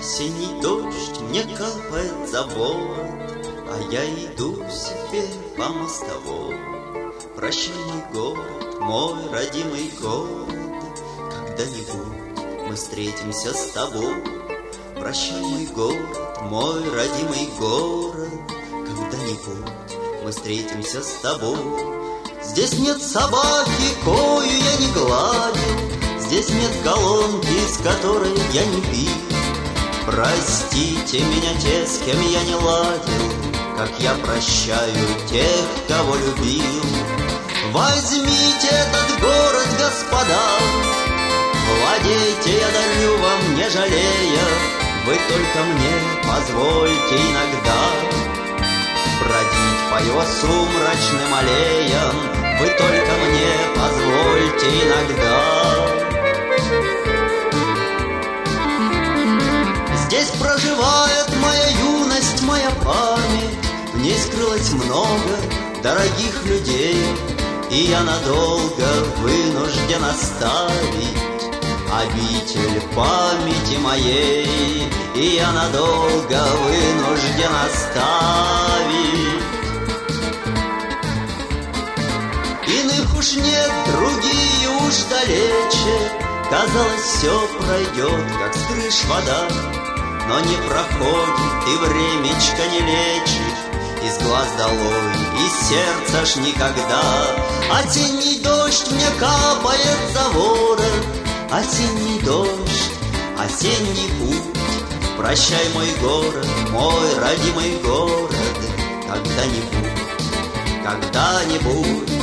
Синий дождь мне капает за ворот, а я иду себе по мостовой. Прощай, мой город, мой родимый город, когда-нибудь мы встретимся с тобой. Прощай, мой город, мой родимый город, когда-нибудь мы встретимся с тобой. Здесь нет собаки, кою я не гладил, здесь нет колонки, с которой я не пил. Простите меня те, с кем я не ладил, как я прощаю тех, кого любил. Возьмите этот город, господа, владейте, я дарю вам, не жалея. Вы только мне позвольте иногда бродить по его сумрачным аллеям. Вы только мне позвольте иногда. Здесь проживает моя юность, моя память, в ней скрылось много дорогих людей, и я надолго вынужден оставить обитель памяти моей, и я надолго вынужден оставить. Иных уж нет, другие уж далече, казалось, все пройдет, как с крыш вода, но не проходит и времечко не лечит, из глаз долой, из сердца ж никогда. Осенний дождь мне капает за ворот, осенний дождь, осенний путь. Прощай, мой город, мой родимый город, когда-нибудь, когда-нибудь